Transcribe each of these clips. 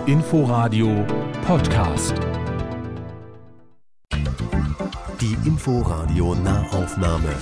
Inforadio Podcast. Die Inforadio Nahaufnahme.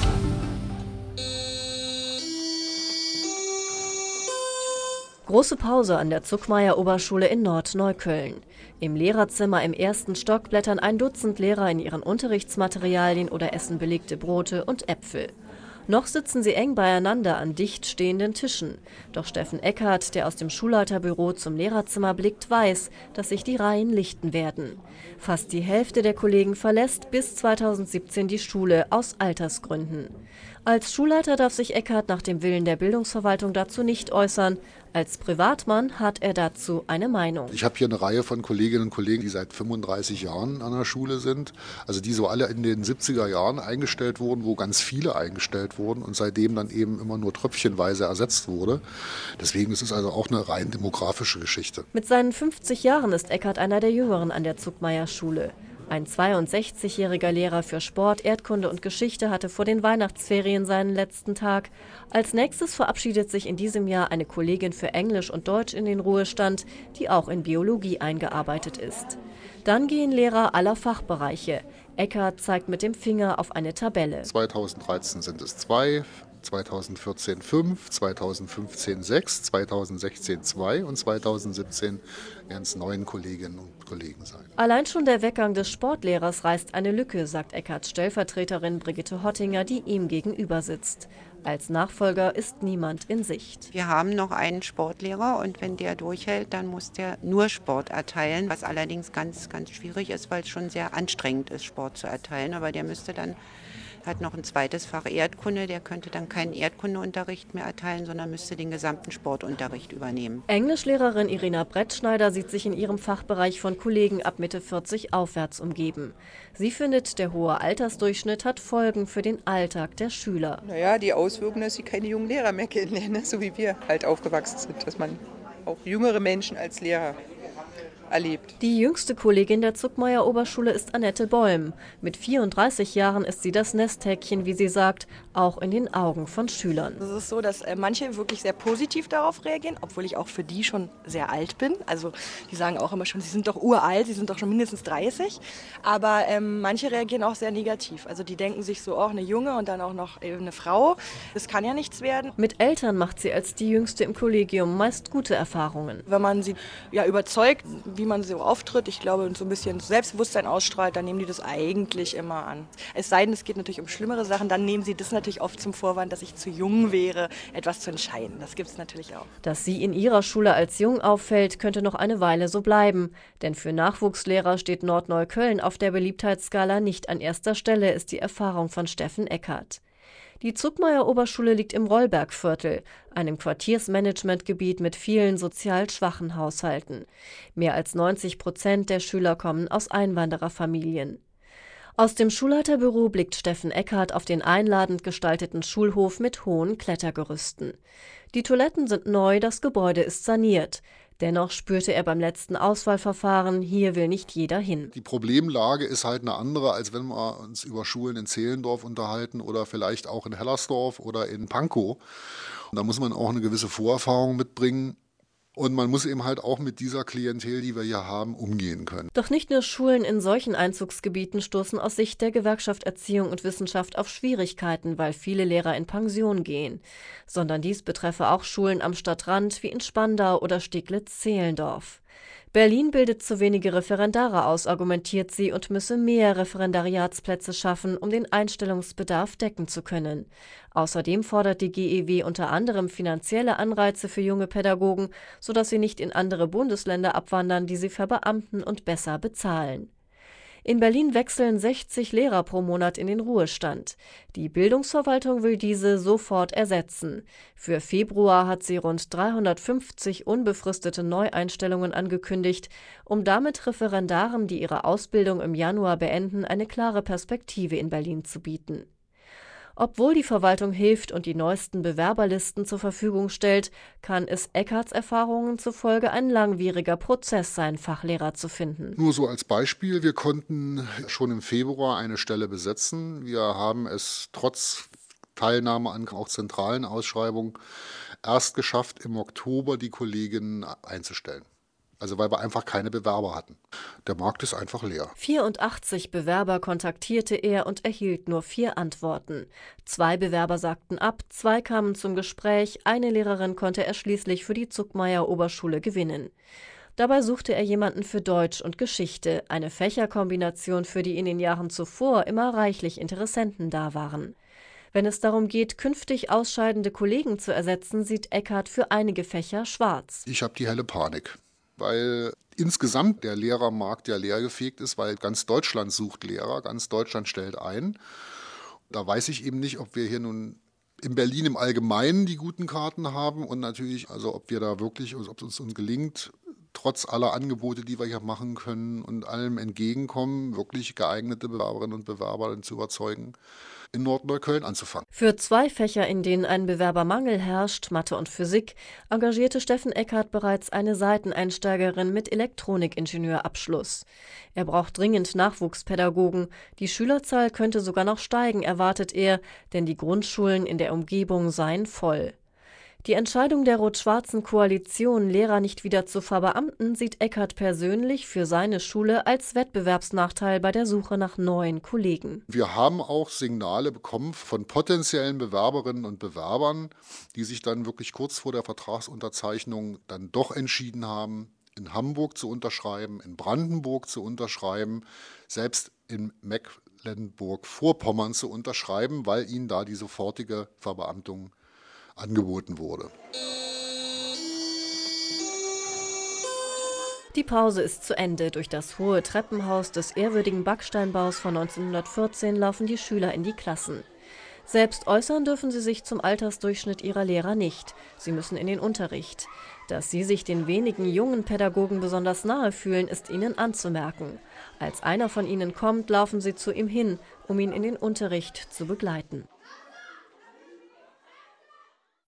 Große Pause an der Zuckmayer-Oberschule in Nordneukölln. Im Lehrerzimmer im ersten Stock blättern ein Dutzend Lehrer in ihren Unterrichtsmaterialien oder essen belegte Brote und Äpfel. Noch sitzen sie eng beieinander an dicht stehenden Tischen. Doch Steffen Eckert, der aus dem Schulleiterbüro zum Lehrerzimmer blickt, weiß, dass sich die Reihen lichten werden. Fast die Hälfte der Kollegen verlässt bis 2017 die Schule aus Altersgründen. Als Schulleiter darf sich Eckert nach dem Willen der Bildungsverwaltung dazu nicht äußern. Als Privatmann hat er dazu eine Meinung. Ich habe hier eine Reihe von Kolleginnen und Kollegen, die seit 35 Jahren an der Schule sind. Also die so alle in den 70er Jahren eingestellt wurden, wo ganz viele eingestellt wurden und seitdem dann eben immer nur tröpfchenweise ersetzt wurde. Deswegen ist es also auch eine rein demografische Geschichte. Mit seinen 50 Jahren ist Eckert einer der Jüngeren an der Zuckmayer-Schule. Ein 62-jähriger Lehrer für Sport, Erdkunde und Geschichte hatte vor den Weihnachtsferien seinen letzten Tag. Als nächstes verabschiedet sich in diesem Jahr eine Kollegin für Englisch und Deutsch in den Ruhestand, die auch in Biologie eingearbeitet ist. Dann gehen Lehrer aller Fachbereiche. Eckert zeigt mit dem Finger auf eine Tabelle. 2013 sind es 2, 2014 5, 2015 6, 2016 2 und 2017 werden es 9 Kolleginnen und Kollegen sein. Allein schon der Weggang des Sportlehrers reißt eine Lücke, sagt Eckerts Stellvertreterin Brigitte Hottinger, die ihm gegenüber sitzt. Als Nachfolger ist niemand in Sicht. Wir haben noch einen Sportlehrer und wenn der durchhält, dann muss der nur Sport erteilen, was allerdings ganz, ganz schwierig ist, weil es schon sehr anstrengend ist, Sport zu erteilen. Aber der müsste dann hat noch ein zweites Fach Erdkunde, der könnte dann keinen Erdkundeunterricht mehr erteilen, sondern müsste den gesamten Sportunterricht übernehmen. Englischlehrerin Irina Brettschneider sieht sich in ihrem Fachbereich von Kollegen ab Mitte 40 aufwärts umgeben. Sie findet, der hohe Altersdurchschnitt hat Folgen für den Alltag der Schüler. Naja, die Auswirkungen, dass sie keine jungen Lehrer mehr kennenlernen, so wie wir halt aufgewachsen sind, dass man auch jüngere Menschen als Lehrer erlebt. Die jüngste Kollegin der Zuckmayer-Oberschule ist Annette Bäum. Mit 34 Jahren ist sie das Nesthäkchen, wie sie sagt, auch in den Augen von Schülern. Es ist so, dass manche wirklich sehr positiv darauf reagieren, obwohl ich auch für die schon sehr alt bin. Also die sagen auch immer schon, sie sind doch uralt, sie sind doch schon mindestens 30. Aber manche reagieren auch sehr negativ. Also die denken sich so, auch eine Junge und dann auch noch eine Frau. Das kann ja nichts werden. Mit Eltern macht sie als die Jüngste im Kollegium meist gute Erfahrungen. Wenn man sie überzeugt, wie man so auftritt, ich glaube, und so ein bisschen Selbstbewusstsein ausstrahlt, dann nehmen die das eigentlich immer an. Es sei denn, es geht natürlich um schlimmere Sachen, dann nehmen sie das natürlich oft zum Vorwand, dass ich zu jung wäre, etwas zu entscheiden. Das gibt es natürlich auch. Dass sie in ihrer Schule als jung auffällt, könnte noch eine Weile so bleiben. Denn für Nachwuchslehrer steht Nordneukölln auf der Beliebtheitsskala nicht an erster Stelle, ist die Erfahrung von Steffen Eckert. Die Zuckmayer-Oberschule liegt im Rollbergviertel, einem Quartiersmanagementgebiet mit vielen sozial schwachen Haushalten. Mehr als 90% der Schüler kommen aus Einwandererfamilien. Aus dem Schulleiterbüro blickt Steffen Eckert auf den einladend gestalteten Schulhof mit hohen Klettergerüsten. Die Toiletten sind neu, das Gebäude ist saniert. Dennoch spürte er beim letzten Auswahlverfahren, hier will nicht jeder hin. Die Problemlage ist halt eine andere, als wenn wir uns über Schulen in Zehlendorf unterhalten oder vielleicht auch in Hellersdorf oder in Pankow. Und da muss man auch eine gewisse Vorerfahrung mitbringen. Und man muss eben halt auch mit dieser Klientel, die wir hier haben, umgehen können. Doch nicht nur Schulen in solchen Einzugsgebieten stoßen aus Sicht der Gewerkschaft Erziehung und Wissenschaft auf Schwierigkeiten, weil viele Lehrer in Pension gehen. Sondern dies betreffe auch Schulen am Stadtrand wie in Spandau oder Steglitz-Zehlendorf. Berlin bildet zu wenige Referendare aus, argumentiert sie, und müsse mehr Referendariatsplätze schaffen, um den Einstellungsbedarf decken zu können. Außerdem fordert die GEW unter anderem finanzielle Anreize für junge Pädagogen, sodass sie nicht in andere Bundesländer abwandern, die sie verbeamten und besser bezahlen. In Berlin wechseln 60 Lehrer pro Monat in den Ruhestand. Die Bildungsverwaltung will diese sofort ersetzen. Für Februar hat sie rund 350 unbefristete Neueinstellungen angekündigt, um damit Referendaren, die ihre Ausbildung im Januar beenden, eine klare Perspektive in Berlin zu bieten. Obwohl die Verwaltung hilft und die neuesten Bewerberlisten zur Verfügung stellt, kann es Eckerts Erfahrungen zufolge ein langwieriger Prozess sein, Fachlehrer zu finden. Nur so als Beispiel, wir konnten schon im Februar eine Stelle besetzen. Wir haben es trotz Teilnahme an auch zentralen Ausschreibungen erst geschafft, im Oktober die Kolleginnen einzustellen. Also weil wir einfach keine Bewerber hatten. Der Markt ist einfach leer. 84 Bewerber kontaktierte er und erhielt nur 4 Antworten. 2 Bewerber sagten ab, 2 kamen zum Gespräch, eine Lehrerin konnte er schließlich für die Zuckmayer-Oberschule gewinnen. Dabei suchte er jemanden für Deutsch und Geschichte, eine Fächerkombination, für die in den Jahren zuvor immer reichlich Interessenten da waren. Wenn es darum geht, künftig ausscheidende Kollegen zu ersetzen, sieht Eckert für einige Fächer schwarz. Ich habe die helle Panik, weil insgesamt der Lehrermarkt ja leergefegt ist, weil ganz Deutschland sucht Lehrer, ganz Deutschland stellt ein. Da weiß ich eben nicht, ob wir hier nun in Berlin im Allgemeinen die guten Karten haben und natürlich, also ob wir da wirklich, ob es uns gelingt, trotz aller Angebote, die wir hier machen können und allem entgegenkommen, wirklich geeignete Bewerberinnen und Bewerber zu überzeugen, in Nordneukölln anzufangen. Für 2 Fächer, in denen ein Bewerbermangel herrscht, Mathe und Physik, engagierte Steffen Eckert bereits eine Seiteneinsteigerin mit Elektronikingenieur-Abschluss. Er braucht dringend Nachwuchspädagogen. Die Schülerzahl könnte sogar noch steigen, erwartet er, denn die Grundschulen in der Umgebung seien voll. Die Entscheidung der rot-schwarzen Koalition, Lehrer nicht wieder zu verbeamten, sieht Eckert persönlich für seine Schule als Wettbewerbsnachteil bei der Suche nach neuen Kollegen. Wir haben auch Signale bekommen von potenziellen Bewerberinnen und Bewerbern, die sich dann wirklich kurz vor der Vertragsunterzeichnung dann doch entschieden haben, in Hamburg zu unterschreiben, in Brandenburg zu unterschreiben, selbst in Mecklenburg-Vorpommern zu unterschreiben, weil ihnen da die sofortige Verbeamtung angeboten wurde. Die Pause ist zu Ende. Durch das hohe Treppenhaus des ehrwürdigen Backsteinbaus von 1914 laufen die Schüler in die Klassen. Selbst äußern dürfen sie sich zum Altersdurchschnitt ihrer Lehrer nicht. Sie müssen in den Unterricht. Dass sie sich den wenigen jungen Pädagogen besonders nahe fühlen, ist ihnen anzumerken. Als einer von ihnen kommt, laufen sie zu ihm hin, um ihn in den Unterricht zu begleiten.